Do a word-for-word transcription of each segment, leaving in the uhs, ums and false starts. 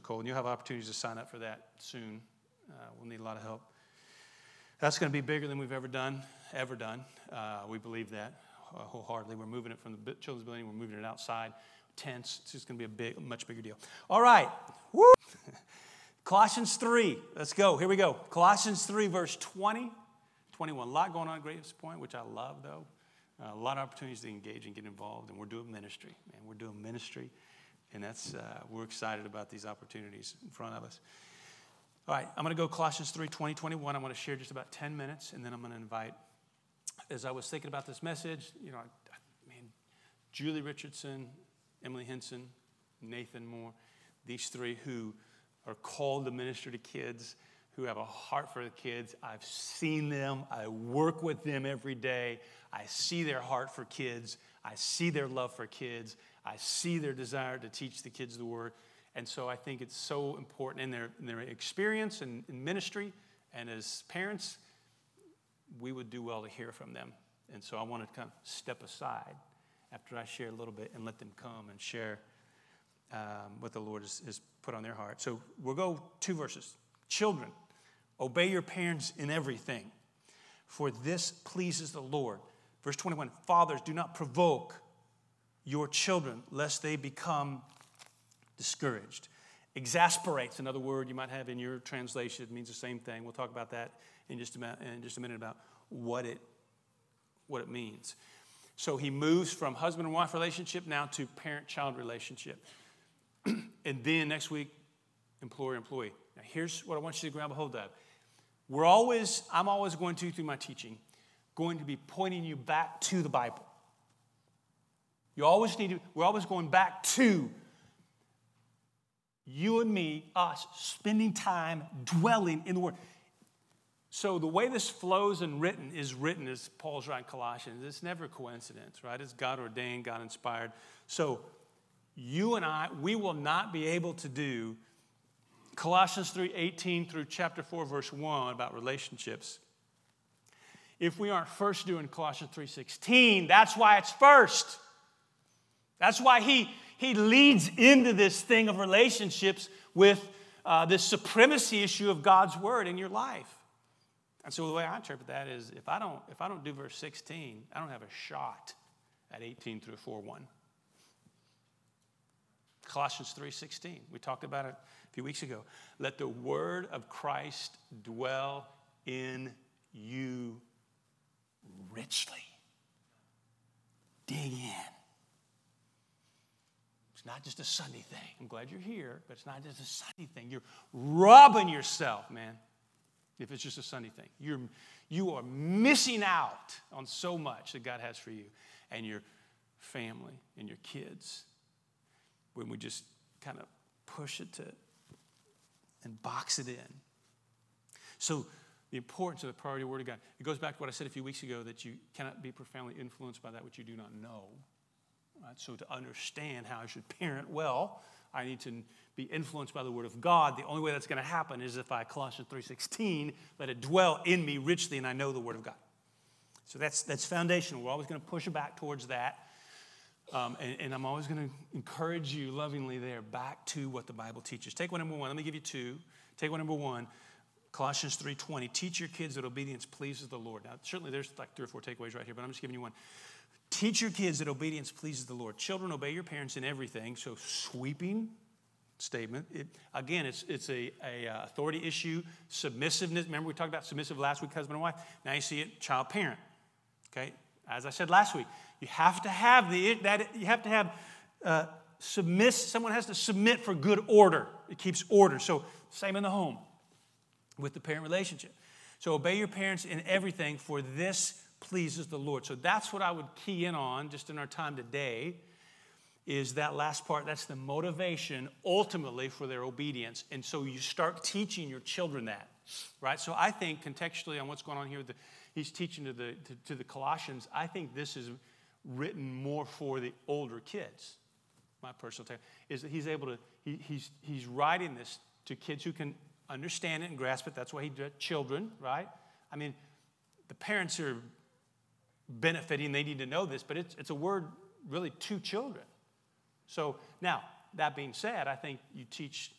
cold. And you'll have opportunities to sign up for that soon. Uh, we'll need a lot of help. That's going to be bigger than we've ever done, ever done. Uh, we believe that uh, wholeheartedly. We're moving it from the children's building. We're moving it outside. Tents. It's just going to be a big, much bigger deal. All right. Woo! Colossians three. Let's go. Here we go. Colossians three, verse twenty, twenty-one. A lot going on at Grace Point, which I love, though. Uh, a lot of opportunities to engage and get involved. And we're doing ministry. Man, we're doing ministry. And that's uh, we're excited about these opportunities in front of us. All right. I'm going to go Colossians three, twenty, twenty-one. I'm going to share just about ten minutes. And then I'm going to invite, as I was thinking about this message, you know, I, I, man, Julie Richardson, Emily Henson, Nathan Moore, these three who are called to minister to kids, who have a heart for the kids. I've seen them. I work with them every day. I see their heart for kids. I see their love for kids. I see their desire to teach the kids the word. And so I think it's so important in their, in their experience and in ministry. And as parents, we would do well to hear from them. And so I want to kind of step aside after I share a little bit and let them come and share um, what the Lord has, has put on their heart. So we'll go two verses. Children, obey your parents in everything, for this pleases the Lord. Verse twenty-one, fathers, do not provoke your children, lest they become discouraged. Exasperates, another word you might have in your translation. It means the same thing. We'll talk about that in just a minute, in just a minute about what it, what it means. So he moves from husband and wife relationship now to parent-child relationship. And then next week, employer-employee. Now here's what I want you to grab a hold of. We're always, I'm always going to, through my teaching, going to be pointing you back to the Bible. You always need to, we're always going back to you and me, us, spending time dwelling in the Word. So the way this flows and written is written as Paul's writing Colossians. It's never a coincidence, right? It's God ordained, God inspired. So you and I, we will not be able to do Colossians three eighteen through chapter four, verse one about relationships if we aren't first doing Colossians three sixteen. That's why it's first. That's why he, he leads into this thing of relationships with uh, this supremacy issue of God's word in your life. And so the way I interpret that is if I don't, if I don't do verse sixteen, I don't have a shot at eighteen through four one. Colossians three sixteen. We talked about it a few weeks ago. Let the word of Christ dwell in you richly. Dig in. It's not just a Sunday thing. I'm glad you're here, but it's not just a Sunday thing. You're robbing yourself, man, if it's just a Sunday thing. You're, you are missing out on so much that God has for you and your family and your kids when we just kind of push it to and box it in. So the importance of the priority word of God. It goes back to what I said a few weeks ago, that you cannot be profoundly influenced by that which you do not know. Right? So to understand how I should parent well, I need to be influenced by the word of God. The only way that's going to happen is if I, Colossians three sixteen, let it dwell in me richly and I know the word of God. So that's that's foundational. We're always going to push it back towards that. Um, and, and I'm always going to encourage you lovingly there back to what the Bible teaches. Take one number one. Let me give you two. Take one number one. Colossians three twenty. Teach your kids that obedience pleases the Lord. Now, certainly there's like three or four takeaways right here, but I'm just giving you one. Teach your kids that obedience pleases the Lord. Children, obey your parents in everything. So sweeping statement. It, again, it's it's a, a uh, authority issue. Submissiveness. Remember we talked about submissive last week, husband and wife. Now you see it, child parent. Okay. As I said last week, you have to have the that you have to have uh, submiss. Someone has to submit for good order. It keeps order. So same in the home with the parent relationship. So obey your parents in everything, for this pleases the Lord. So that's what I would key in on just in our time today, is that last part. That's the motivation ultimately for their obedience. And so you start teaching your children that, right? So I think contextually on what's going on here, the, he's teaching to the to, to the Colossians. I think this is written more for the older kids. My personal take is that he's able to, he, he's he's writing this to kids who can understand it and grasp it. That's why he did children, right? I mean, the parents are benefiting. They need to know this, but it's it's a word really to children. So now, that being said, I think you teach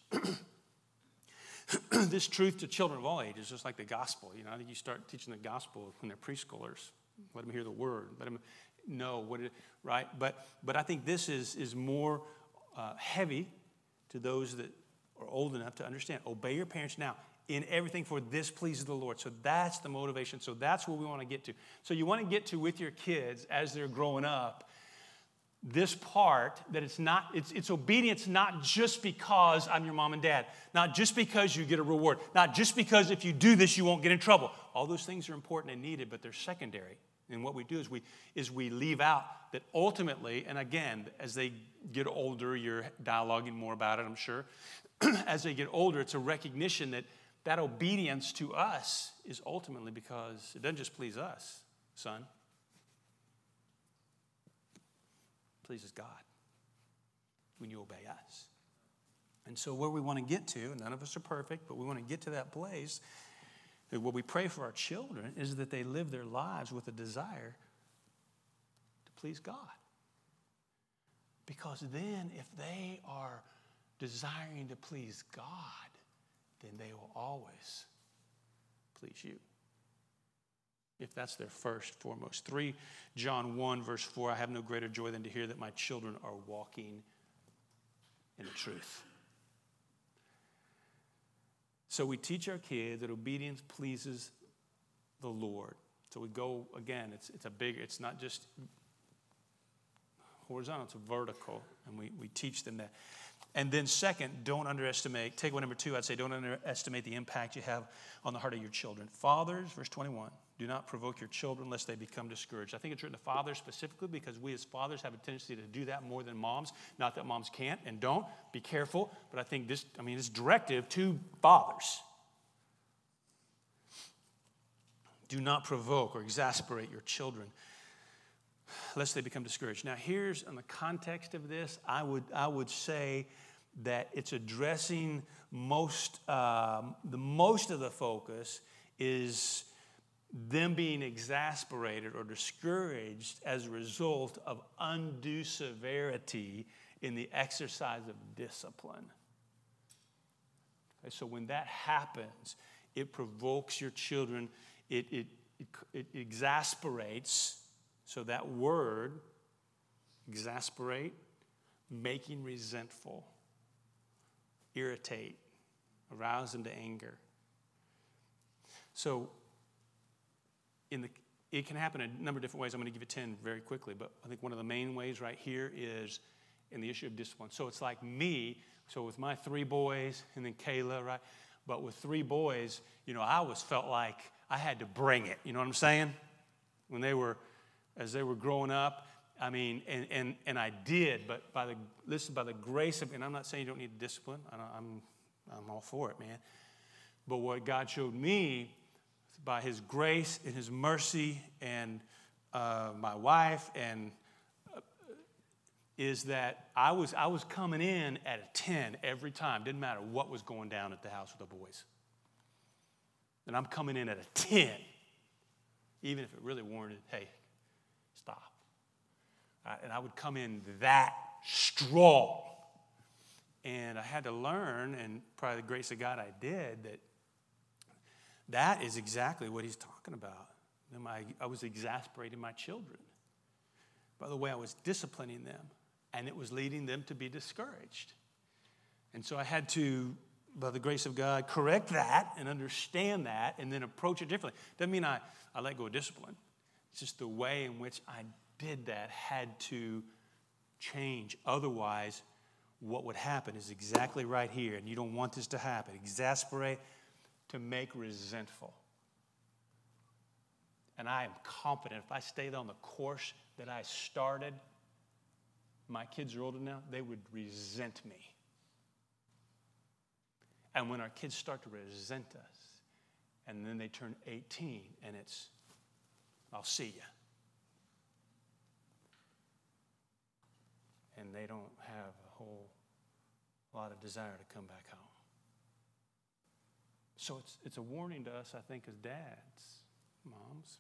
this truth to children of all ages, just like the gospel. You know, I think you start teaching the gospel when they're preschoolers. Let them hear the word. Let them know what it, right? But but I think this is is more uh, heavy to those that are old enough to understand. Obey your parents now in everything, for this pleases the Lord. So that's the motivation. So that's what we want to get to. So you want to get to with your kids as they're growing up, this part that it's not, it's, it's obedience not just because I'm your mom and dad, not just because you get a reward, not just because if you do this you won't get in trouble. All those things are important and needed, but they're secondary. And what we do is we is we leave out that ultimately, and again, as they get older, you're dialoguing more about it, I'm sure. As they get older, it's a recognition that that obedience to us is ultimately because it doesn't just please us, son. It pleases God when you obey us. And so where we want to get to, and none of us are perfect, but we want to get to that place, that what we pray for our children is that they live their lives with a desire to please God. Because then if they are desiring to please God, then they will always please you. If that's their first, foremost. three John one, verse four, I have no greater joy than to hear that my children are walking in the truth. So we teach our kids that obedience pleases the Lord. So we go, again, it's it's a big, it's not just horizontal, it's a vertical. And we, we teach them that. And then second, don't underestimate, take one number two, I'd say don't underestimate the impact you have on the heart of your children. Fathers, verse twenty-one, do not provoke your children lest they become discouraged. I think it's written to fathers specifically because we as fathers have a tendency to do that more than moms. Not that moms can't and don't. Be careful. But I think this, I mean, it's directive to fathers. Do not provoke or exasperate your children lest they become discouraged. Now, here's in the context of this, I would I would say that it's addressing most um, the most of the focus is them being exasperated or discouraged as a result of undue severity in the exercise of discipline. Okay, so when that happens, it provokes your children. It it it, it exasperates. So that word, exasperate, making resentful, irritate, arouse them to anger. So in the, it can happen in a number of different ways. I'm going to give you ten very quickly, but I think one of the main ways right here is in the issue of discipline. So it's like me, so with my three boys and then Kayla, right? But with three boys, you know, I always felt like I had to bring it. You know what I'm saying? When they were... As they were growing up, I mean, and, and, and I did, but by the listen, by the grace of, and I'm not saying you don't need discipline. I don't, I'm I'm all for it, man. But what God showed me by His grace and His mercy, and uh, my wife, and uh, is that I was I was coming in at a ten every time. Didn't matter what was going down at the house with the boys, and I'm coming in at a ten, even if it really warranted, hey. Stop. Uh, and I would come in that strong. And I had to learn, and probably the grace of God I did, that that is exactly what He's talking about. I, I was exasperating my children by the way I was disciplining them, and it was leading them to be discouraged. And so I had to, by the grace of God, correct that and understand that and then approach it differently. Doesn't mean I, I let go of discipline. It's just the way in which I did that had to change. Otherwise, what would happen is exactly right here, and you don't want this to happen. Exasperate, to make resentful. And I am confident if I stayed on the course that I started, my kids are older now, they would resent me. And when our kids start to resent us, and then they turn eighteen, and it's, I'll see you. And they don't have a whole lot of desire to come back home. So it's it's a warning to us, I think, as dads, moms,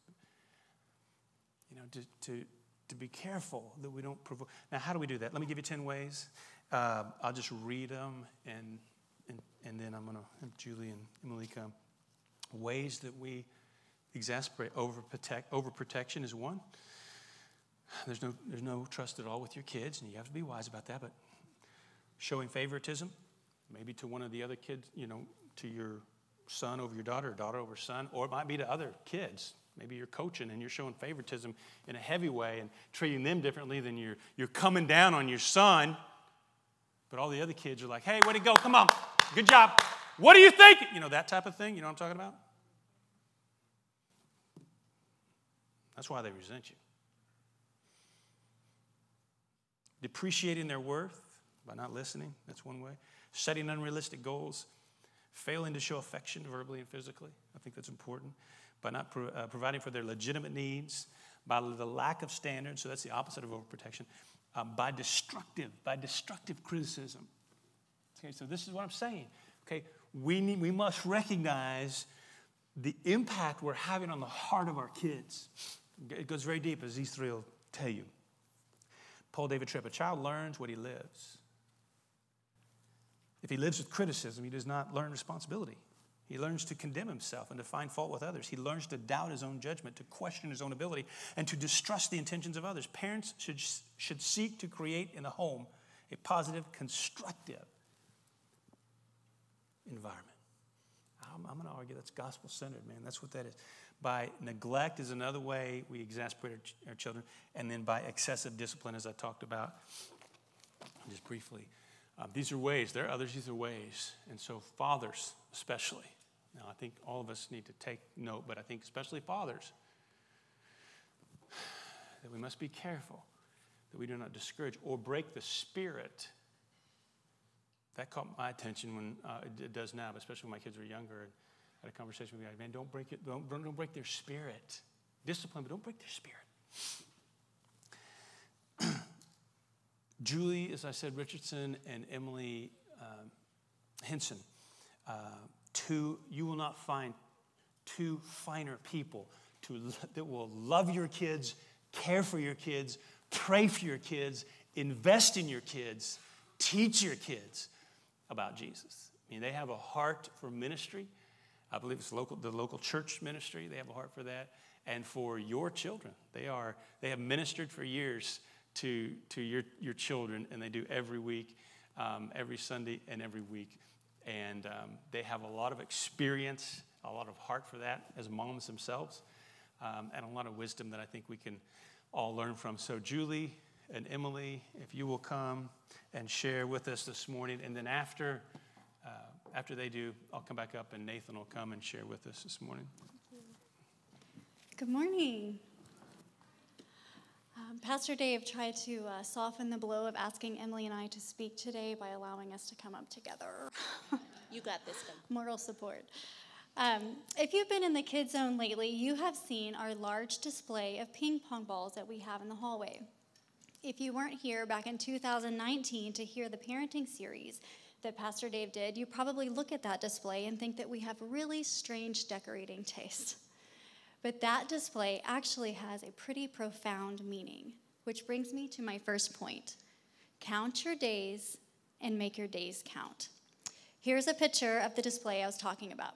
you know, to, to, to be careful that we don't provoke. Now, how do we do that? Let me give you ten ways. Uh, I'll just read them, and, and, and then I'm going to have Julie and Emily come. Ways that we exasperate, overprotect, overprotection is one. There's no, there's no trust at all with your kids, and you have to be wise about that, but showing favoritism, maybe to one of the other kids, you know, to your son over your daughter, or daughter over son, or it might be to other kids. Maybe you're coaching and you're showing favoritism in a heavy way and treating them differently than you're, you're coming down on your son. But all the other kids are like, hey, way to go, come on, good job. What do you think? You know, that type of thing, you know what I'm talking about? That's why they resent you. Depreciating their worth by not listening, that's one way. Setting unrealistic goals. Failing to show affection verbally and physically. I think that's important. By not pro- uh, providing for their legitimate needs. By the lack of standards, so that's the opposite of overprotection. Uh, by destructive, by destructive criticism. Okay, so this is what I'm saying. Okay, we need, we must recognize the impact we're having on the heart of our kids. It goes very deep, as these three will tell you. Paul David Tripp, a child learns what he lives. If he lives with criticism, he does not learn responsibility. He learns to condemn himself and to find fault with others. He learns to doubt his own judgment, to question his own ability, and to distrust the intentions of others. Parents should, should seek to create in the home a positive, constructive environment. I'm, I'm going to argue that's gospel-centered, man. That's what that is. By neglect is another way we exasperate our, ch- our children. And then by excessive discipline, as I talked about just briefly. Um, these are ways. There are others. These are ways. And so fathers especially. Now, I think all of us need to take note, but I think especially fathers, that we must be careful that we do not discourage or break the spirit. That caught my attention when uh, it, it does now, but especially when my kids were younger. And I had a conversation with me, man, don't break it, don't, don't break their spirit. Discipline, but don't break their spirit. Julie, as I said, Richardson, and Emily um, Henson, uh, two, you will not find two finer people to, that will love your kids, care for your kids, pray for your kids, invest in your kids, teach your kids about Jesus. I mean, they have a heart for ministry. I believe it's local, the local church ministry. They have a heart for that. And for your children. They are, they have ministered for years to, to your, your children, and they do every week, um, every Sunday and every week. And um, they have a lot of experience, a lot of heart for that as moms themselves, um, and a lot of wisdom that I think we can all learn from. So Julie and Emily, if you will come and share with us this morning, and then after uh, after they do, I'll come back up and Nathan will come and share with us this morning. Good morning. Um, Pastor Dave tried to uh, soften the blow of asking Emily and I to speak today by allowing us to come up together. You got this one. Moral support. Um, if you've been in the Kids Zone lately, you have seen our large display of ping pong balls that we have in the hallway. If you weren't here back in two thousand nineteen to hear the parenting series that Pastor Dave did, you probably look at that display and think that we have really strange decorating taste. But that display actually has a pretty profound meaning, which brings me to my first point. Count your days and make your days count. Here's a picture of the display I was talking about.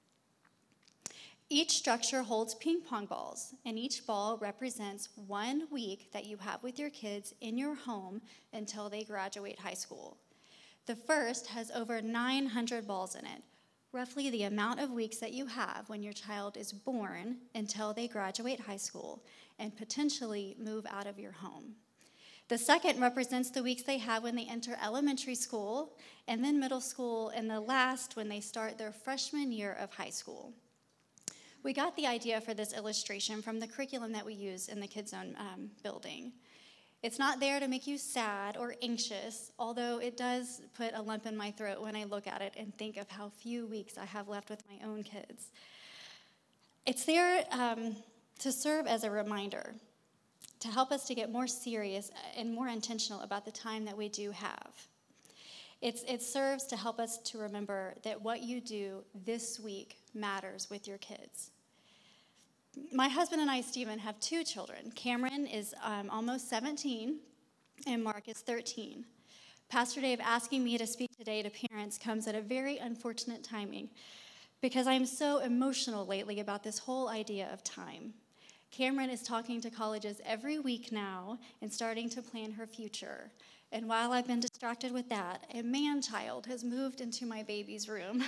Each structure holds ping pong balls, and each ball represents one week that you have with your kids in your home until they graduate high school. The first has over nine hundred balls in it, roughly the amount of weeks that you have when your child is born until they graduate high school and potentially move out of your home. The second represents the weeks they have when they enter elementary school, and then middle school, and the last when they start their freshman year of high school. We got the idea for this illustration from the curriculum that we use in the Kids Zone um, building. It's not there to make you sad or anxious, although it does put a lump in my throat when I look at it and think of how few weeks I have left with my own kids. It's there um, to serve as a reminder, to help us to get more serious and more intentional about the time that we do have. It's, it serves to help us to remember that what you do this week matters with your kids. My husband and I, Stephen, have two children. Cameron is um, almost seventeen, and Mark is thirteen. Pastor Dave asking me to speak today to parents comes at a very unfortunate timing because I'm so emotional lately about this whole idea of time. Cameron is talking to colleges every week now and starting to plan her future. And while I've been distracted with that, a man-child has moved into my baby's room.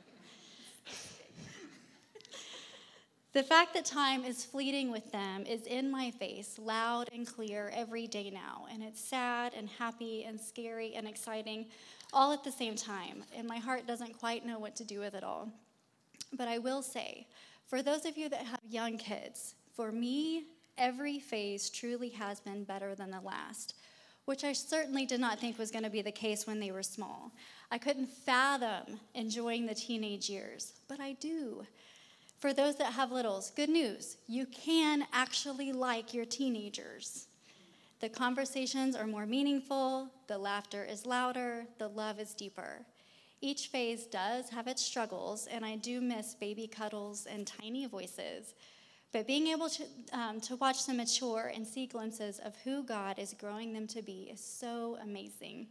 The fact that time is fleeting with them is in my face, loud and clear every day now. And it's sad and happy and scary and exciting all at the same time. And my heart doesn't quite know what to do with it all. But I will say, for those of you that have young kids, for me, every phase truly has been better than the last, which I certainly did not think was going to be the case when they were small. I couldn't fathom enjoying the teenage years, but I do. For those that have littles, good news, you can actually like your teenagers. The conversations are more meaningful, the laughter is louder, the love is deeper. Each phase does have its struggles, and I do miss baby cuddles and tiny voices. But being able to, um, to watch them mature and see glimpses of who God is growing them to be is so amazing.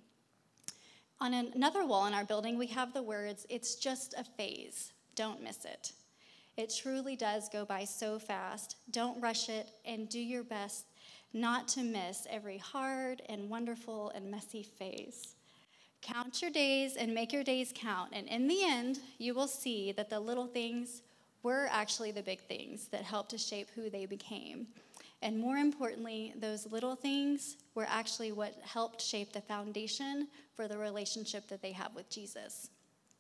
On an, another wall in our building, we have the words, "It's just a phase, don't miss it." It truly does go by so fast. Don't rush it, and do your best not to miss every hard and wonderful and messy phase. Count your days and make your days count, and in the end, you will see that the little things were actually the big things that helped to shape who they became. And more importantly, those little things were actually what helped shape the foundation for the relationship that they have with Jesus.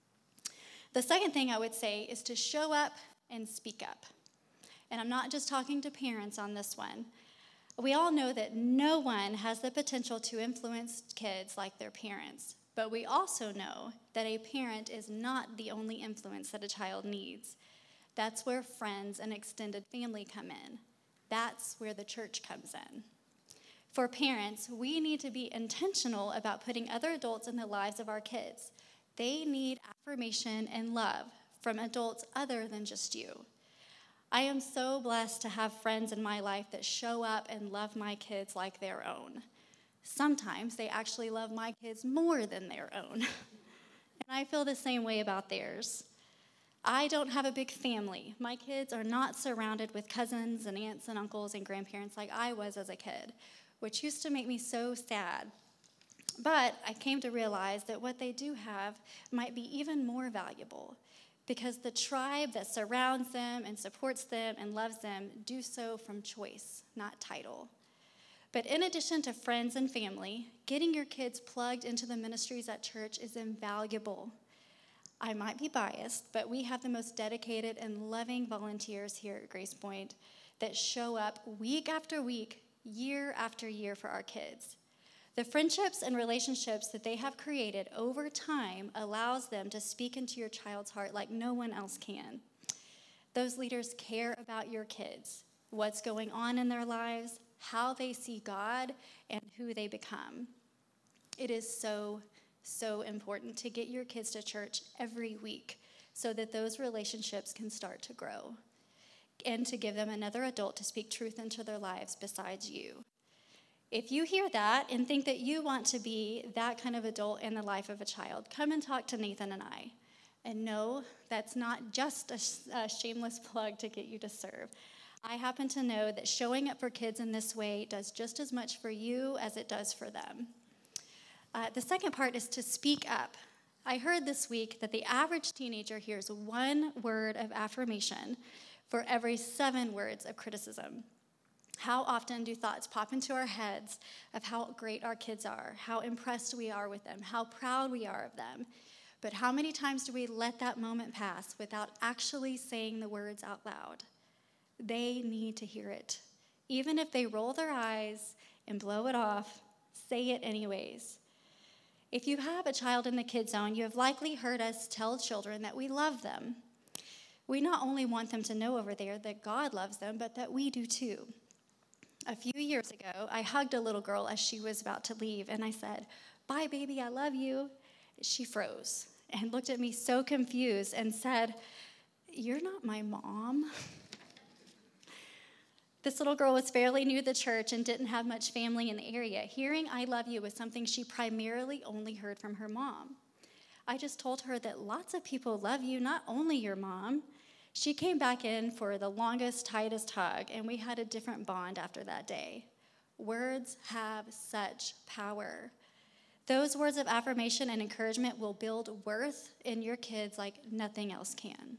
The second thing I would say is to show up and speak up. And I'm not just talking to parents on this one. We all know that no one has the potential to influence kids like their parents, but we also know that a parent is not the only influence that a child needs. That's where friends and extended family come in. That's where the church comes in. For parents, we need to be intentional about putting other adults in the lives of our kids. They need affirmation and love from adults other than just you. I am so blessed to have friends in my life that show up and love my kids like their own. Sometimes they actually love my kids more than their own. And I feel the same way about theirs. I don't have a big family. My kids are not surrounded with cousins and aunts and uncles and grandparents like I was as a kid, which used to make me so sad. But I came to realize that what they do have might be even more valuable, because the tribe that surrounds them and supports them and loves them do so from choice, not title. But in addition to friends and family, getting your kids plugged into the ministries at church is invaluable. I might be biased, but we have the most dedicated and loving volunteers here at Grace Point that show up week after week, year after year for our kids. The friendships and relationships that they have created over time allows them to speak into your child's heart like no one else can. Those leaders care about your kids, what's going on in their lives, how they see God, and who they become. It is so, so important to get your kids to church every week so that those relationships can start to grow, and to give them another adult to speak truth into their lives besides you. If you hear that and think that you want to be that kind of adult in the life of a child, come and talk to Nathan and I. And no, that's not just a, a shameless plug to get you to serve. I happen to know that showing up for kids in this way does just as much for you as it does for them. Uh, the second part is to speak up. I heard this week that the average teenager hears one word of affirmation for every seven words of criticism. How often do thoughts pop into our heads of how great our kids are, how impressed we are with them, how proud we are of them? But how many times do we let that moment pass without actually saying the words out loud? They need to hear it. Even if they roll their eyes and blow it off, say it anyways. If you have a child in the Kids Zone, you have likely heard us tell children that we love them. We not only want them to know over there that God loves them, but that we do too. A few years ago, I hugged a little girl as she was about to leave, and I said, "Bye, baby, I love you." She froze and looked at me so confused and said, "You're not my mom." This little girl was fairly new to the church and didn't have much family in the area. Hearing I love you was something she primarily only heard from her mom. I just told her that lots of people love you, not only your mom. She came back in for the longest, tightest hug, and we had a different bond after that day. Words have such power. Those words of affirmation and encouragement will build worth in your kids like nothing else can.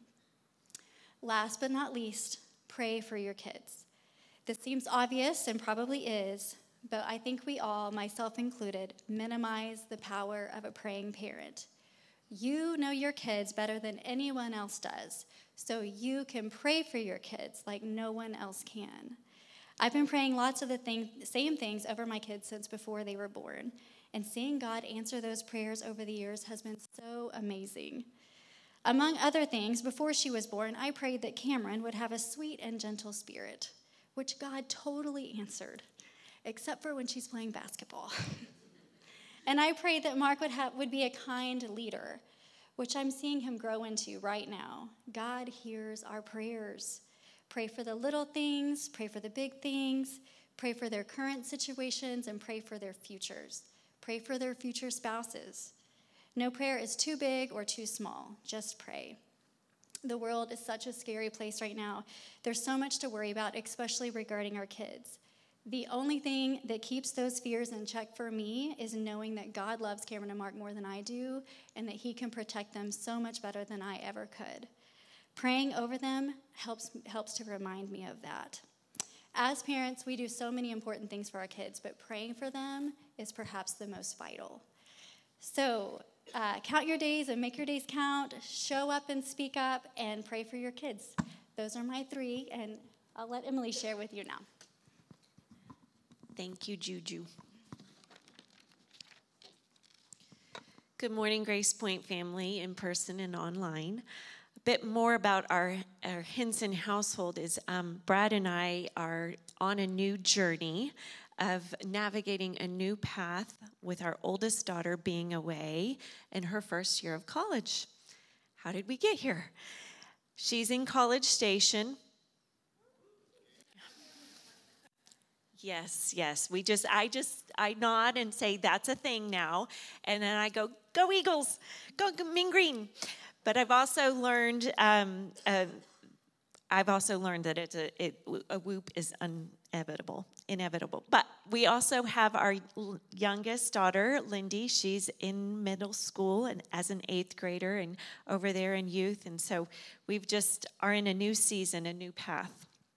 Last but not least, pray for your kids. This seems obvious and probably is, but I think we all, myself included, minimize the power of a praying parent. You know your kids better than anyone else does, so you can pray for your kids like no one else can. I've been praying lots of the thing, same things over my kids since before they were born, and seeing God answer those prayers over the years has been so amazing. Among other things, before she was born, I prayed that Cameron would have a sweet and gentle spirit, which God totally answered, except for when she's playing basketball. And I prayed that Mark would have would be a kind leader, which I'm seeing him grow into right now. God hears our prayers. Pray for the little things, pray for the big things, pray for their current situations, and pray for their futures. Pray for their future spouses. No prayer is too big or too small. Just pray. The world is such a scary place right now. There's so much to worry about, especially regarding our kids. The only thing that keeps those fears in check for me is knowing that God loves Cameron and Mark more than I do, and that he can protect them so much better than I ever could. Praying over them helps, helps to remind me of that. As parents, we do so many important things for our kids, but praying for them is perhaps the most vital. So uh, count your days and make your days count. Show up and speak up and pray for your kids. Those are my three, and I'll let Emily share with you now. Thank you, Juju. Good morning, Grace Point family, in person and online. A bit more about our, our Hinson household is um, Brad and I are on a new journey of navigating a new path with our oldest daughter being away in her first year of college. How did we get here? She's in College Station. Yes, yes. We just, I just, I nod and say that's a thing now, and then I go, go Eagles, go Mean Green. But I've also learned, um, uh, I've also learned that it's a, it, a whoop is inevitable, inevitable. But we also have our youngest daughter, Lindy. She's in middle school and as an eighth grader and over there in youth, and so we've just are in a new season, a new path.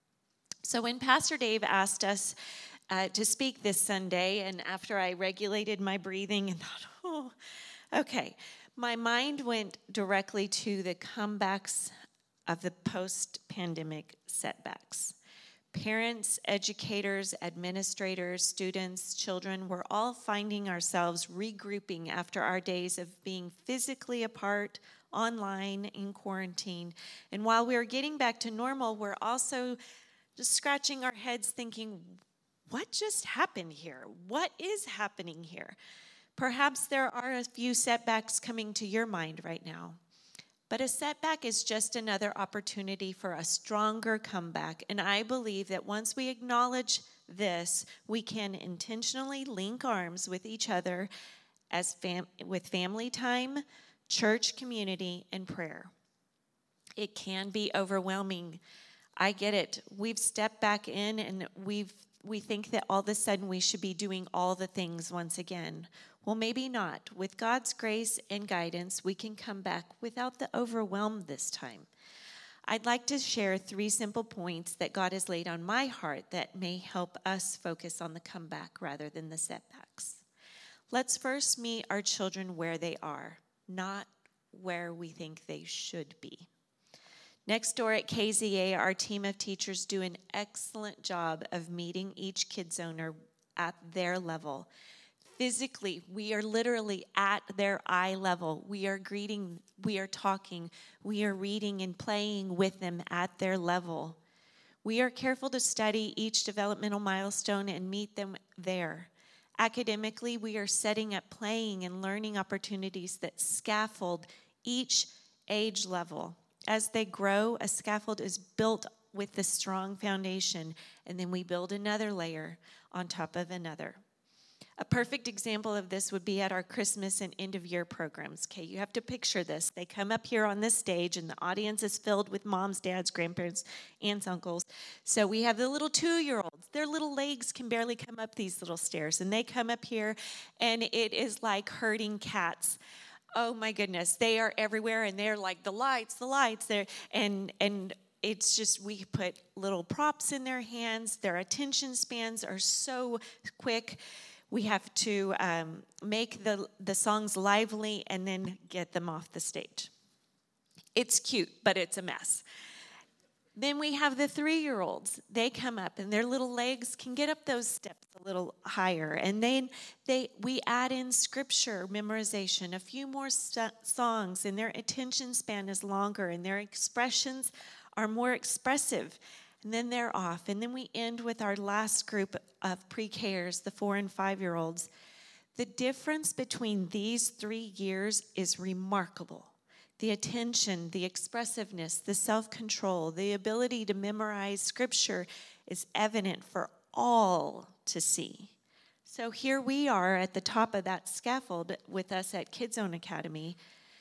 So when Pastor Dave asked us uh, to speak this Sunday, and after I regulated my breathing and thought, oh, okay, my mind went directly to the comebacks of the post-pandemic setbacks. Parents, educators, administrators, students, children, we're all finding ourselves regrouping after our days of being physically apart, online, in quarantine. And while we're getting back to normal, we're also just scratching our heads thinking, what just happened here? What is happening here? Perhaps there are a few setbacks coming to your mind right now. But a setback is just another opportunity for a stronger comeback. And I believe that once we acknowledge this, we can intentionally link arms with each other as fam- with family time, church community, and prayer. It can be overwhelming. I get it. We've stepped back in and we've we think that all of a sudden we should be doing all the things once again. Well, maybe not. With God's grace and guidance, we can come back without the overwhelm this time. I'd like to share three simple points that God has laid on my heart that may help us focus on the comeback rather than the setbacks. Let's first meet our children where they are, not where we think they should be. Next door at K Z A, our team of teachers do an excellent job of meeting each kid's owner at their level. Physically, we are literally at their eye level. We are greeting, we are talking, we are reading and playing with them at their level. We are careful to study each developmental milestone and meet them there. Academically, we are setting up playing and learning opportunities that scaffold each age level. As they grow, a scaffold is built with the strong foundation, and then we build another layer on top of another. A perfect example of this would be at our Christmas and end-of-year programs. Okay, you have to picture this. They come up here on this stage, and the audience is filled with moms, dads, grandparents, aunts, uncles. So we have the little two-year-olds. Their little legs can barely come up these little stairs, and they come up here, and it is like herding cats. Oh, my goodness. They are everywhere, and they're like, the lights, the lights. They're, and and it's just, we put little props in their hands. Their attention spans are so quick. We have to um, make the, the songs lively and then get them off the stage. It's cute, but it's a mess. Then we have the three-year-olds. They come up, and their little legs can get up those steps a little higher. And then they we add in scripture memorization, a few more st- songs, and their attention span is longer, and their expressions are more expressive. And then they're off. And then we end with our last group of pre-Kers, the four and five-year-olds. The difference between these three years is remarkable. The attention, the expressiveness, the self-control, the ability to memorize scripture is evident for all to see. So here we are at the top of that scaffold with us at Kids Zone Academy.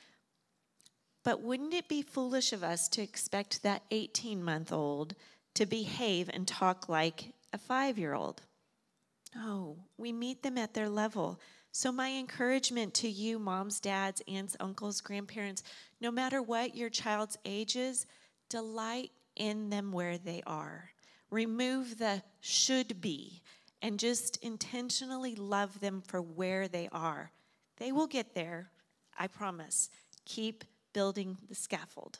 But wouldn't it be foolish of us to expect that eighteen-month-old to behave and talk like a five-year-old? No, we meet them at their level. So my encouragement to you, moms, dads, aunts, uncles, grandparents, no matter what your child's age is, delight in them where they are. Remove the should be and just intentionally love them for where they are. They will get there, I promise. Keep building the scaffold.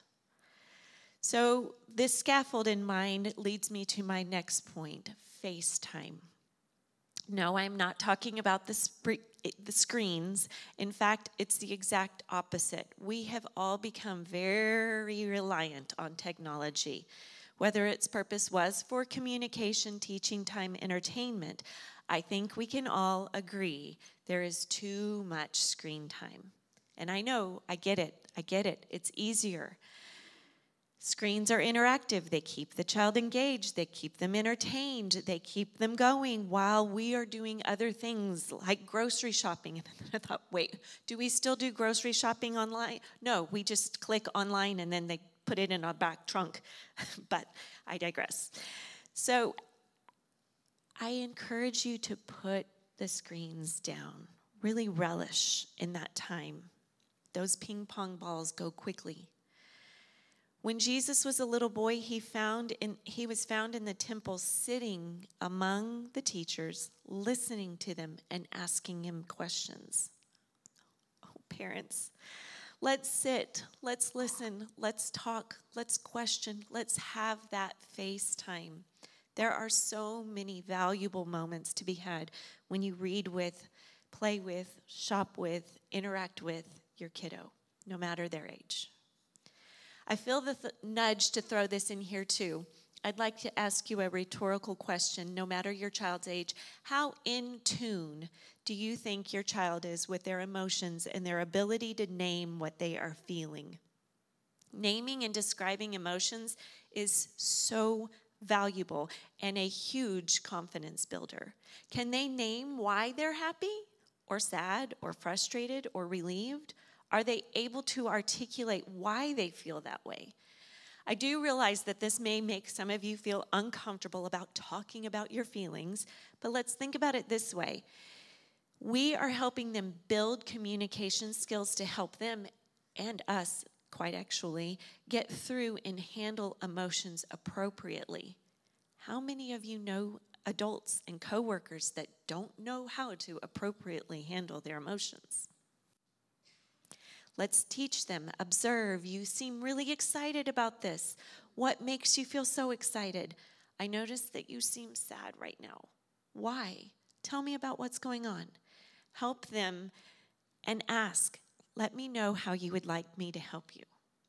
So this scaffold in mind leads me to my next point, FaceTime. No, I'm not talking about the, sp- the screens. In fact, it's the exact opposite. We have all become very reliant on technology, whether its purpose was for communication, teaching time, entertainment. I think we can all agree there is too much screen time. And I know, I get it, I get it. It's easier. Screens are interactive. They keep the child engaged. They keep them entertained. They keep them going while we are doing other things like grocery shopping. And then I thought, wait, do we still do grocery shopping online? No, we just click online and then they put it in our back trunk. But I digress. So I encourage you to put the screens down. Really relish in that time. Those ping pong balls go quickly. When Jesus was a little boy, he found in, he was found in the temple sitting among the teachers, listening to them and asking him questions. Oh, parents, let's sit, let's listen, let's talk, let's question, let's have that FaceTime. There are so many valuable moments to be had when you read with, play with, shop with, interact with your kiddo, no matter their age. I feel the th- nudge to throw this in here too. I'd like to ask you a rhetorical question, no matter your child's age. How in tune do you think your child is with their emotions and their ability to name what they are feeling? Naming and describing emotions is so valuable and a huge confidence builder. Can they name why they're happy or sad or frustrated or relieved? Are they able to articulate why they feel that way? I do realize that this may make some of you feel uncomfortable about talking about your feelings, but let's think about it this way. We are helping them build communication skills to help them and us, quite actually, get through and handle emotions appropriately. How many of you know adults and coworkers that don't know how to appropriately handle their emotions? Let's teach them, observe. You seem really excited about this. What makes you feel so excited? I notice that you seem sad right now. Why? Tell me about what's going on. Help them and ask, let me know how you would like me to help you.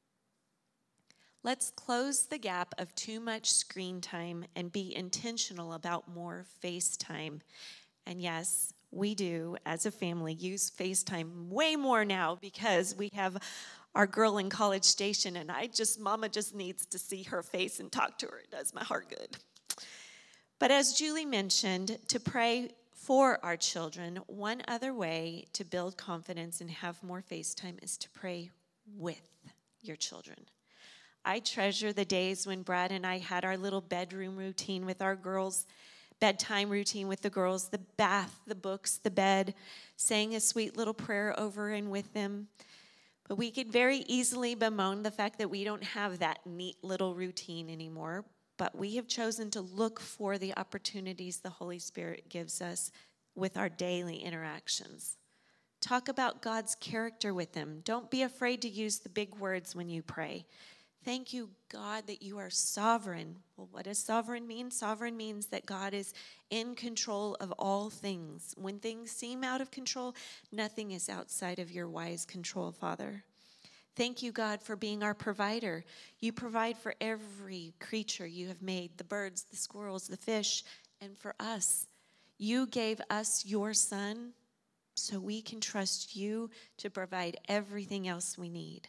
Let's close the gap of too much screen time and be intentional about more FaceTime. And yes, we do, as a family, use FaceTime way more now because we have our girl in College Station, and I just, Mama just needs to see her face and talk to her. It does my heart good. But as Julie mentioned, to pray for our children, one other way to build confidence and have more face time is to pray with your children. I treasure the days when Brad and I had our little bedroom routine with our girls, bedtime routine with the girls, the bath, the books, the bed, saying a sweet little prayer over and with them. But we could very easily bemoan the fact that we don't have that neat little routine anymore. But we have chosen to look for the opportunities the Holy Spirit gives us with our daily interactions. Talk about God's character with them. Don't be afraid to use the big words when you pray. Thank you, God, that you are sovereign. Well, what does sovereign mean? Sovereign means that God is in control of all things. When things seem out of control, nothing is outside of your wise control, Father. Thank you, God, for being our provider. You provide for every creature you have made, the birds, the squirrels, the fish, and for us. You gave us your Son so we can trust you to provide everything else we need.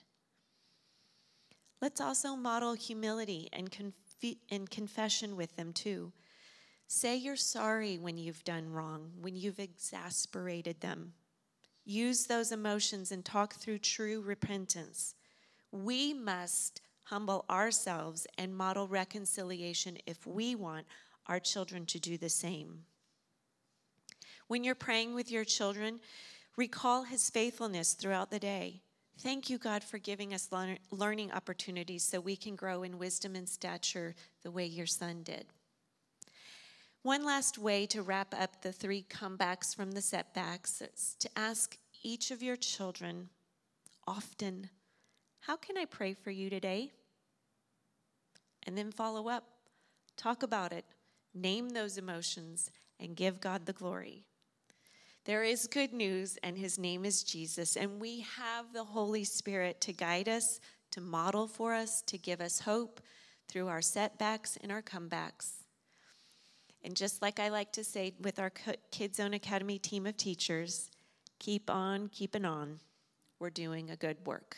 Let's also model humility and, conf- and confession with them too. Say you're sorry when you've done wrong, when you've exasperated them. Use those emotions and talk through true repentance. We must humble ourselves and model reconciliation if we want our children to do the same. When you're praying with your children, recall his faithfulness throughout the day. Thank you, God, for giving us learn- learning opportunities so we can grow in wisdom and stature the way your Son did. One last way to wrap up the three comebacks from the setbacks is to ask each of your children often, how can I pray for you today? And then follow up, talk about it, name those emotions, and give God the glory. There is good news, and his name is Jesus, and we have the Holy Spirit to guide us, to model for us, to give us hope through our setbacks and our comebacks. And just like I like to say with our Kids Zone Academy team of teachers, keep on keeping on. We're doing a good work.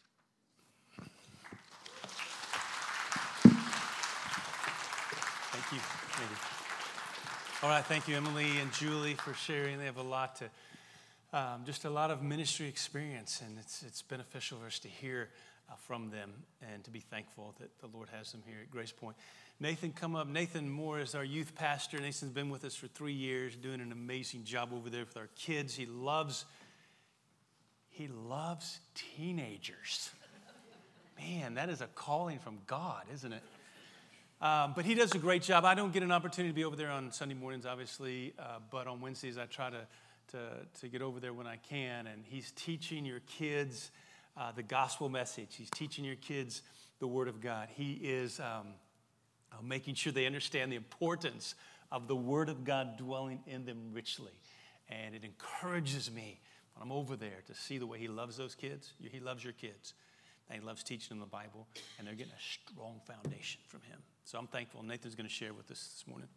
Thank you. Thank you. All right, thank you, Emily and Julie, for sharing. They have a lot to, um, just a lot of ministry experience, and it's it's beneficial for us to hear uh, from them and to be thankful that the Lord has them here at Grace Point. Nathan, come up. Nathan Moore is our youth pastor. Nathan's been with us for three years, doing an amazing job over there with our kids. He loves, he loves teenagers. Man, that is a calling from God, isn't it? Um, but he does a great job. I don't get an opportunity to be over there on Sunday mornings, obviously, uh, but on Wednesdays I try to, to, to get over there when I can. And he's teaching your kids uh, the gospel message. He's teaching your kids the Word of God. He is um, uh, making sure they understand the importance of the Word of God dwelling in them richly. And it encourages me when I'm over there to see the way he loves those kids. He loves your kids. And he loves teaching them the Bible. And they're getting a strong foundation from him. So I'm thankful. Nathan's going to share with us this morning.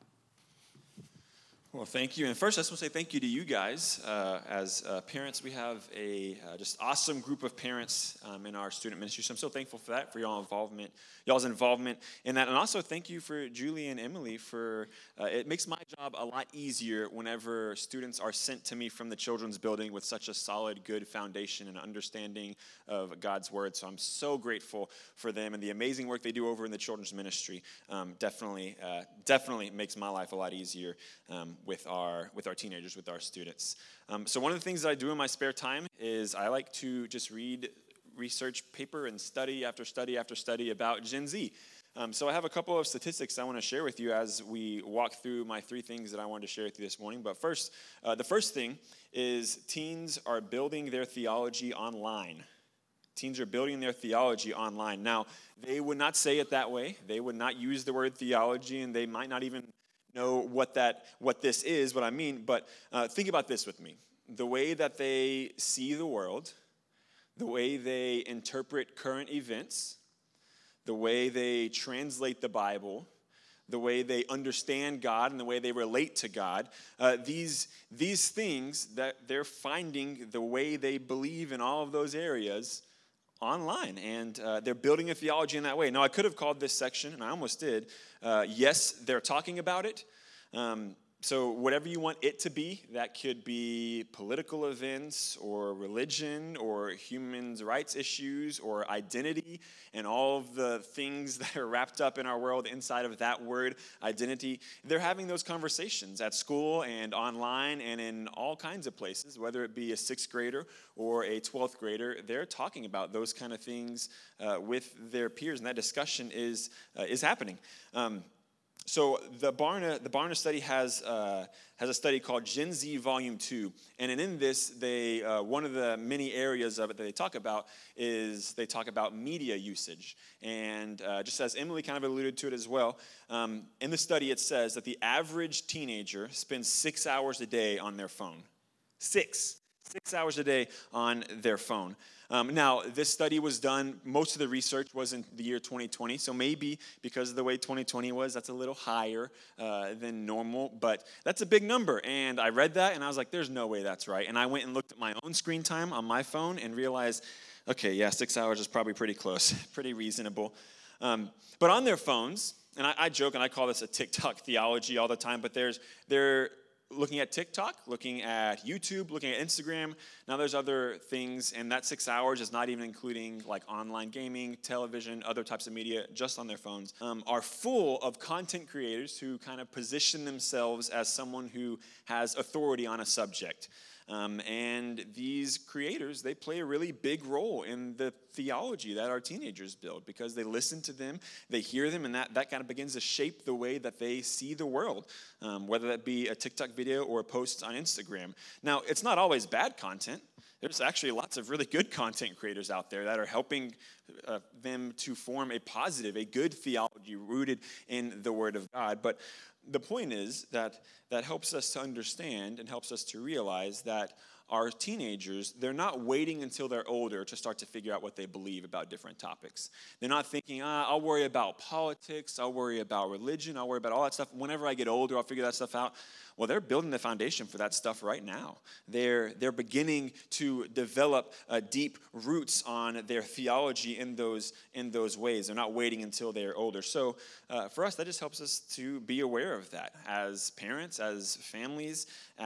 Well, thank you. And first, I just want to say thank you to you guys. Uh, as uh, parents, we have a uh, just awesome group of parents um, in our student ministry. So I'm so thankful for that, for y'all involvement, y'all's involvement in that. And also thank you for Julie and Emily for, uh, it makes my job a lot easier whenever students are sent to me from the children's building with such a solid, good foundation and understanding of God's word. So I'm so grateful for them and the amazing work they do over in the children's ministry. Um, definitely, uh, definitely makes my life a lot easier. Um, with our with our teenagers, with our students. Um, so one of the things that I do in my spare time is I like to just read research paper and study after study after study about Gen Z. Um, so I have a couple of statistics I want to share with you as we walk through my three things that I wanted to share with you this morning. But first, uh, the first thing is teens are building their theology online. Teens are building their theology online. Now, they would not say it that way. They would not use the word theology, and they might not even know what that what this is, what I mean, but uh, think about this with me. The way that they see the world, the way they interpret current events, the way they translate the Bible, the way they understand God and the way they relate to God, uh, these, these things that they're finding, the way they believe in all of those areas online, and uh, they're building a theology in that way. Now, I could have called this section, and I almost did, uh, yes, they're talking about it. Um, so whatever you want it to be, that could be political events or religion or human rights issues or identity and all of the things that are wrapped up in our world inside of that word, identity. They're having those conversations at school and online and in all kinds of places, whether it be a sixth grader or a twelfth grader. They're talking about those kind of things uh, with their peers, and that discussion is uh, is happening. Um, So the Barna the Barna study has uh, has a study called Gen Z Volume Two, and in this, they uh, one of the many areas of it that they talk about is they talk about media usage, and uh, just as Emily kind of alluded to it as well, um, in the study it says that the average teenager spends six hours a day on their phone, six six hours a day on their phone. Um, now, this study was done, most of the research was in the year twenty twenty, so maybe because of the way twenty twenty was, that's a little higher uh, than normal, but that's a big number, and I read that, and I was like, there's no way that's right, and I went and looked at my own screen time on my phone and realized, okay, yeah, six hours is probably pretty close, pretty reasonable. Um, but on their phones, and I, I joke, and I call this a TikTok theology all the time, but there's there. looking at TikTok, looking at YouTube, looking at Instagram. Now there's other things, and that six hours is not even including like online gaming, television, other types of media, just on their phones, um, are full of content creators who kind of position themselves as someone who has authority on a subject. Um, and these creators, they play a really big role in the theology that our teenagers build because they listen to them, they hear them, and that, that kind of begins to shape the way that they see the world, um, whether that be a TikTok video or a post on Instagram. Now, it's not always bad content. There's actually lots of really good content creators out there that are helping uh, them to form a positive, a good theology rooted in the Word of God. But the point is that that helps us to understand and helps us to realize that our teenagers, they're not waiting until they're older to start to figure out what they believe about different topics. They're not thinking, ah, I'll worry about politics, I'll worry about religion, I'll worry about all that stuff. Whenever I get older, I'll figure that stuff out. Well, they're building the foundation for that stuff right now. They're, they're beginning to develop uh, deep roots on their theology in those, in those ways. They're not waiting until they're older. So uh, for us, that just helps us to be aware of that as parents, as families,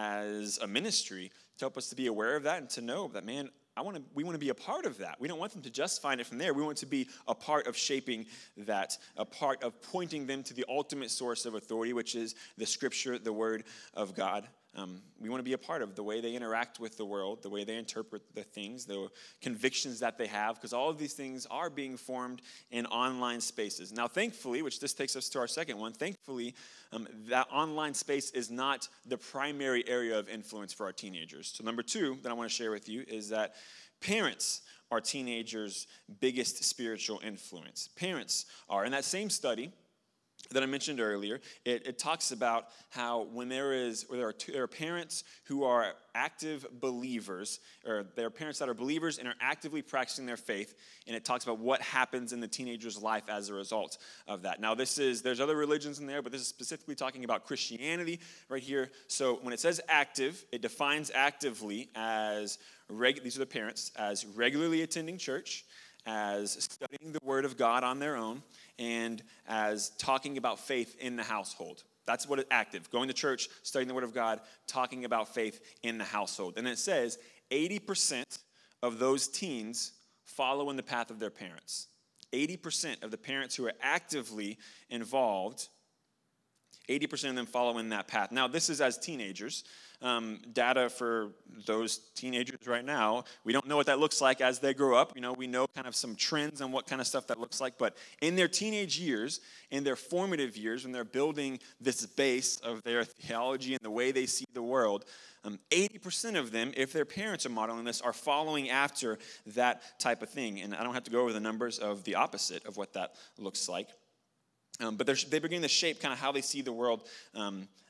as a ministry, to help us to be aware of that and to know that, man, I want to. We want to be a part of that. We don't want them to just find it from there. We want to be a part of shaping that, a part of pointing them to the ultimate source of authority, which is the Scripture, the Word of God. Um, we want to be a part of the way they interact with the world, the way they interpret the things, the convictions that they have, because all of these things are being formed in online spaces. Now, thankfully, which this takes us to our second one, thankfully, um, that online space is not the primary area of influence for our teenagers. So number two that I want to share with you is that parents are teenagers' biggest spiritual influence. Parents are. In that same study that I mentioned earlier, it, it talks about how when there is, where there are, two, there are parents who are active believers, or there are parents that are believers and are actively practicing their faith, and it talks about what happens in the teenager's life as a result of that. Now, this is, there's other religions in there, but this is specifically talking about Christianity right here. So when it says active, it defines actively as, reg, these are the parents, as regularly attending church, as studying the Word of God on their own, and as talking about faith in the household. That's what is active. Going to church, studying the Word of God, talking about faith in the household. And it says eighty percent of those teens follow in the path of their parents. eighty percent of the parents who are actively involved, eighty percent of them follow in that path. Now, this is as teenagers. Um, data for those teenagers right now, we don't know what that looks like as they grow up. You know, we know kind of some trends and what kind of stuff that looks like. But in their teenage years, in their formative years, when they're building this base of their theology and the way they see the world, um, eighty percent of them, if their parents are modeling this, are following after that type of thing. And I don't have to go over the numbers of the opposite of what that looks like. Um, but they begin to shape kind of how they see the world um,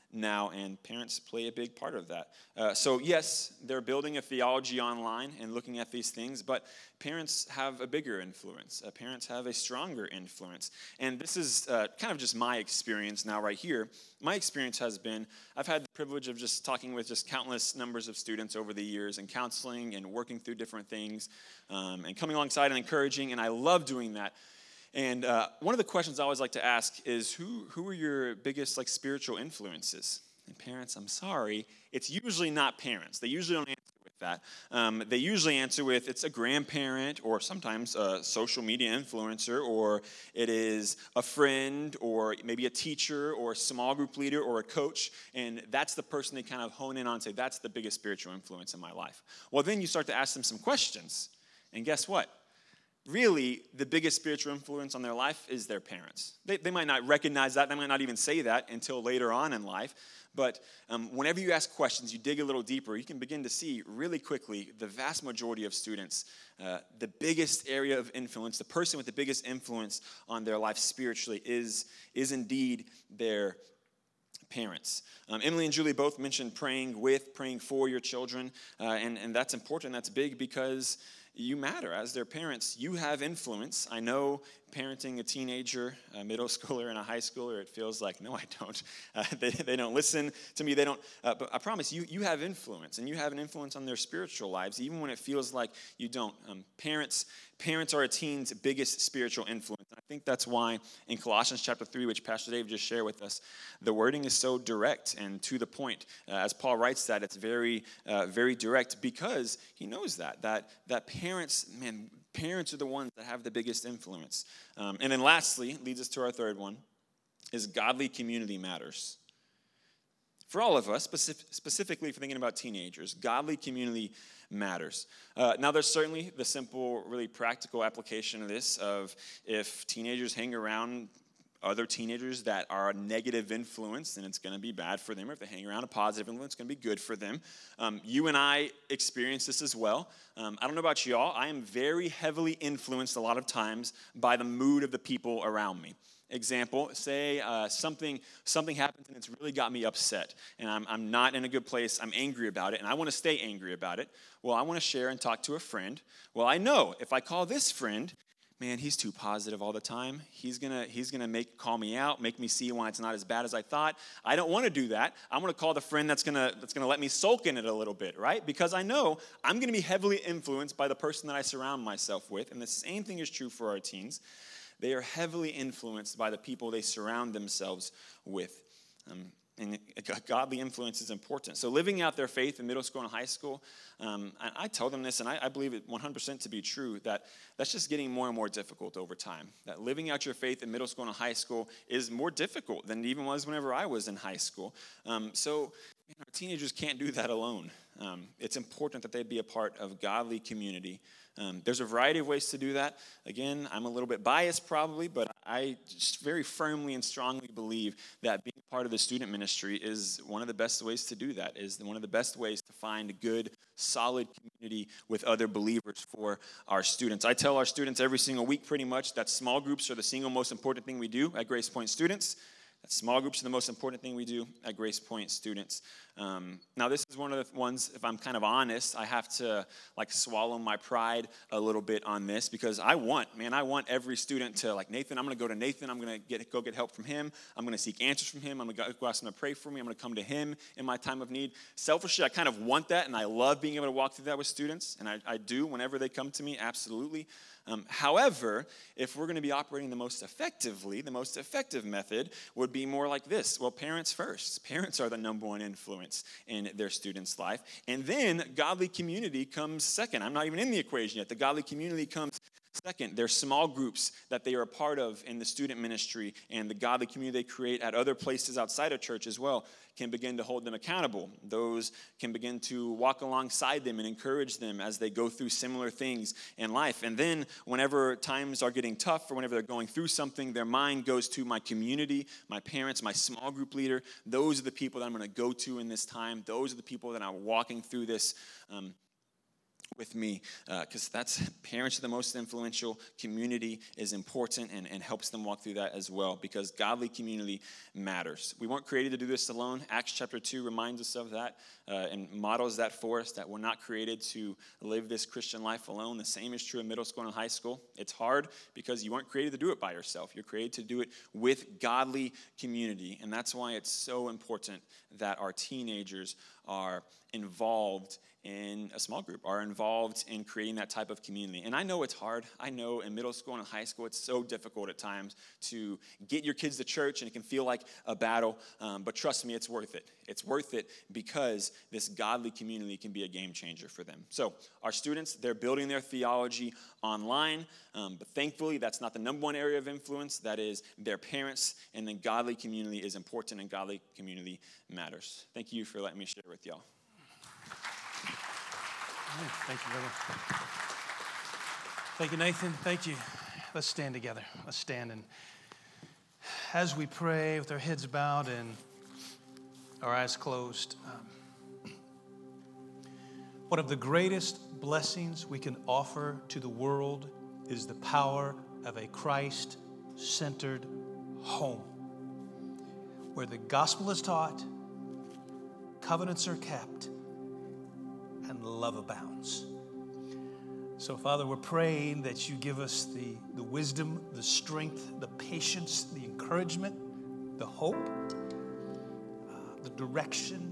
now, and parents play a big part of that. Uh, so yes, they're building a theology online and looking at these things, but parents have a bigger influence. Uh, parents have a stronger influence. And this is uh, kind of just my experience now right here. My experience has been, I've had the privilege of just talking with just countless numbers of students over the years and counseling and working through different things um, and coming alongside and encouraging, and I love doing that. And uh, one of the questions I always like to ask is, who who are your biggest like spiritual influences? And parents, I'm sorry, it's usually not parents. They usually don't answer with that. Um, they usually answer with, it's a grandparent, or sometimes a social media influencer, or it is a friend, or maybe a teacher, or a small group leader, or a coach. And that's the person they kind of hone in on and say, that's the biggest spiritual influence in my life. Well, then you start to ask them some questions. And guess what? Really, the biggest spiritual influence on their life is their parents. They, they might not recognize that. They might not even say that until later on in life. But um, whenever you ask questions, you dig a little deeper, you can begin to see really quickly the vast majority of students, uh, the biggest area of influence, the person with the biggest influence on their life spiritually is, is indeed their parents. Um, Emily and Julie both mentioned praying with, praying for your children. Uh, and, and that's important. That's big because you matter as their parents. You have influence. I know parenting a teenager, a middle schooler, and a high schooler, it feels like, no, I don't. Uh, they, they don't listen to me. They don't. Uh, but I promise you, you have influence, and you have an influence on their spiritual lives, even when it feels like you don't. Um, parents, parents are a teen's biggest spiritual influence. And I think that's why in Colossians chapter three, which Pastor Dave just shared with us, the wording is so direct and to the point. Uh, as Paul writes that, it's very, uh, very direct because he knows that, that, that parents, man, parents are the ones that have the biggest influence. Um, and then lastly, leads us to our third one, is godly community matters. For all of us, specific, specifically for thinking about teenagers, godly community matters. Uh, now, there's certainly the simple, really practical application of this of if teenagers hang around other teenagers that are a negative influence, then it's going to be bad for them. Or if they hang around a positive influence, it's going to be good for them. Um, you and I experience this as well. Um, I don't know about y'all. I am very heavily influenced a lot of times by the mood of the people around me. Example, say uh, something something happens and it's really got me upset, and I'm, I'm not in a good place. I'm angry about it, and I want to stay angry about it. Well, I want to share and talk to a friend. Well, I know if I call this friend, man, he's too positive all the time. He's gonna he's gonna make call me out, make me see why it's not as bad as I thought. I don't want to do that. I want to call the friend that's gonna that's gonna let me sulk in it a little bit, right? Because I know I'm gonna be heavily influenced by the person that I surround myself with. And the same thing is true for our teens. They are heavily influenced by the people they surround themselves with. Um, And godly influence is important. So living out their faith in middle school and high school, um, I, I tell them this, and I, I believe it one hundred percent to be true, that that's just getting more and more difficult over time. That living out your faith in middle school and high school is more difficult than it even was whenever I was in high school. Um, so you know, teenagers can't do that alone. Um, it's important that they be a part of godly community. Um, there's a variety of ways to do that. Again, I'm a little bit biased probably, but I just very firmly and strongly believe that being part of the student ministry is one of the best ways to do that, is one of the best ways to find a good, solid community with other believers for our students. I tell our students every single week pretty much that small groups are the single most important thing we do at Grace Point Students. That small groups are the most important thing we do at Grace Point Students. Um, now, this is one of the ones, if I'm kind of honest, I have to like swallow my pride a little bit on this because I want, man, I want every student to like, Nathan, I'm going to go to Nathan. I'm going to get go get help from him. I'm going to seek answers from him. I'm going to go ask him to pray for me. I'm going to come to him in my time of need. Selfishly, I kind of want that, and I love being able to walk through that with students, and I, I do whenever they come to me, absolutely. Um, however, if we're going to be operating the most effectively, the most effective method would be more like this. Well, parents first. Parents are the number one influence in their students' life. And then godly community comes second. I'm not even in the equation yet. The godly community comes second. There's small groups that they are a part of in the student ministry, and the godly community they create at other places outside of church as well can begin to hold them accountable. Those can begin to walk alongside them and encourage them as they go through similar things in life. And then whenever times are getting tough or whenever they're going through something, their mind goes to my community, my parents, my small group leader. Those are the people that I'm going to go to in this time. Those are the people that I'm walking through this um, with me, because uh, that's parents are the most influential. Community is important and, and helps them walk through that as well, because godly community matters. We weren't created to do this alone. Acts chapter two reminds us of that uh, and models that for us, that we're not created to live this Christian life alone. The same is true in middle school and high school. It's hard because you weren't created to do it by yourself. You're created to do it with godly community, and that's why it's so important that our teenagers are involved in a small group, are involved in creating that type of community. And I know it's hard. I know in middle school and high school, it's so difficult at times to get your kids to church, and it can feel like a battle. Um, but trust me, it's worth it. It's worth it because this godly community can be a game changer for them. So our students, they're building their theology online, um, but thankfully, that's not the number one area of influence. That is their parents, and then godly community is important, and godly community matters. Thank you for letting me share with y'all. Thank you, brother. Thank you, Nathan. Thank you. Let's stand together. Let's stand. And as we pray with our heads bowed and our eyes closed, um, one of the greatest blessings we can offer to the world is the power of a Christ-centered home, where the gospel is taught, covenants are kept, and love abounds. So, Father, we're praying that you give us the, the wisdom, the strength, the patience, the encouragement, the hope, uh, the direction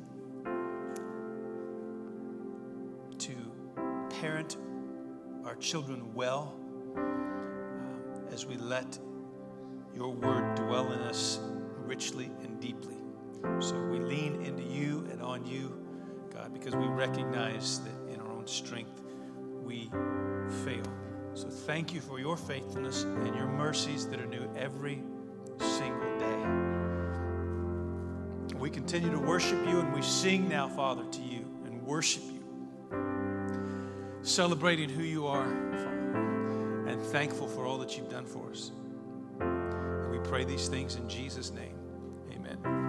to parent our children well uh, as we let your word dwell in us richly and deeply. So we lean into you and on you, God, because we recognize that in our own strength we fail. So thank you for your faithfulness and your mercies that are new every single day. We continue to worship you, and we sing now, Father, to you and worship you, celebrating who you are, Father, and thankful for all that you've done for us. And we pray these things in Jesus' name. Amen.